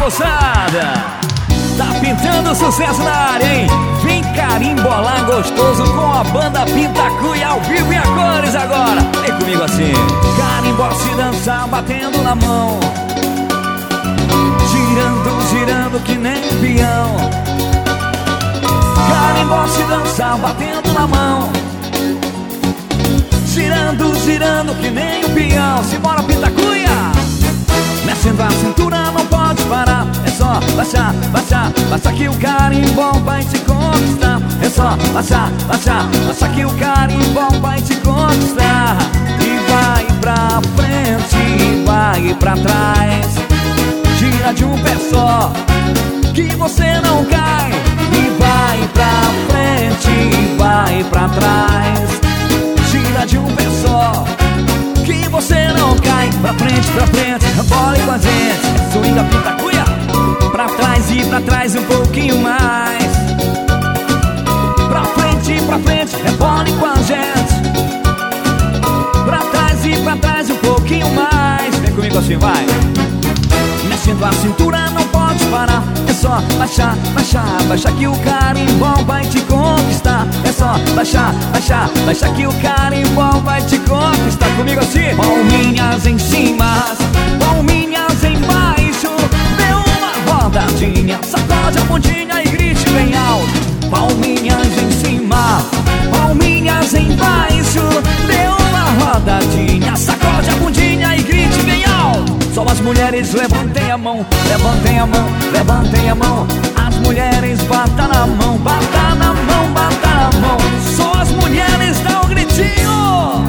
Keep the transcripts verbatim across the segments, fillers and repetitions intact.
moçada! Tá pintando sucesso na área, hein? Vem carimbolar gostoso com a banda Pintacuia ao vivo e a cores agora. Vem comigo assim. Carimbó se dançar batendo na mão, girando, girando que nem um peão. Carimbó se dançar batendo na mão, girando, girando que nem um peão. Simbora, Pintacuia! Mexendo a cintura não pode parar. É só baixar, baixar, baixar que o carimbó vai te conquistar. É só baixar, baixar, baixar que o carimbó vai te conquistar. E vai pra frente, e vai pra trás, gira de um pé só que você não cai. E vai pra frente, e vai pra trás, gira de um pé só que você não cai. Pra frente, pra frente, bola com a gente. Swing da Pintacuia. Pra trás e pra trás um pouquinho mais. Pra frente, pra frente, rebole com a gente. Pra trás e pra trás um pouquinho mais. Vem comigo assim, vai. Mexendo a cintura não pode parar. É só baixar, baixar, baixar que o carimbó vai te conquistar. É só baixar, baixar, baixar que o carimbó vai te conquistar. Comigo assim. Palminhas em cima, palminhas embaixo, dê uma rodadinha, sacode a bundinha e grite bem alto. Palminhas em cima, palminhas embaixo, dê uma rodadinha, sacode a bundinha e grite bem alto. Só as mulheres levantem a mão, levantem a mão, levantem a mão. As mulheres batam na mão, batam na mão, batam na mão. Só as mulheres dão um gritinho.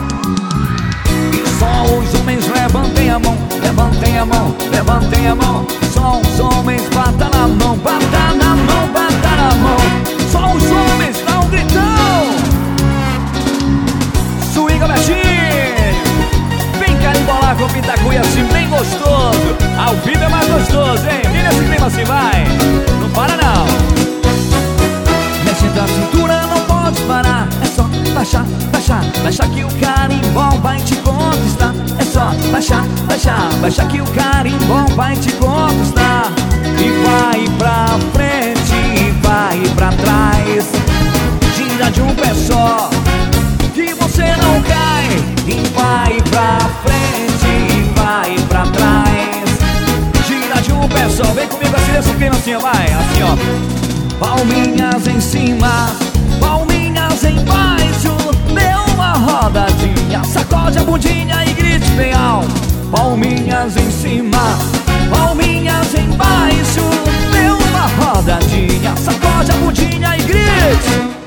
E só os homens levantem a mão, levantem a mão, levantem a mão. Só os homens batam na mão, batam na mão, batam na mão. Só os homens dão um gritão. Swinga, Betinho. Vem carimbolar com o Pintacuia assim bem gostoso. Ao vivo é mais gostoso, hein? Vira esse clima assim, vai. Não para não. Mexendo a cintura não pode parar. É só baixar, baixar, baixar que o carimbó vai te conquistar. É só baixar, baixar, baixar que o carimbó vai te conquistar. E vai pra frente, e vai pra trás, gira de um pé só que você não cai. E vai pra frente, e vai pra trás, gira de um pé só. Vem comigo assim nesse clima assim, ó, vai. Assim, ó. Palminhas em cima, palminhas embaixo, dê uma rodadinha, sacode a bundinha e grite bem alto. Palminhas em cima, palminhas embaixo, dê uma rodadinha, sacode a bundinha e grite.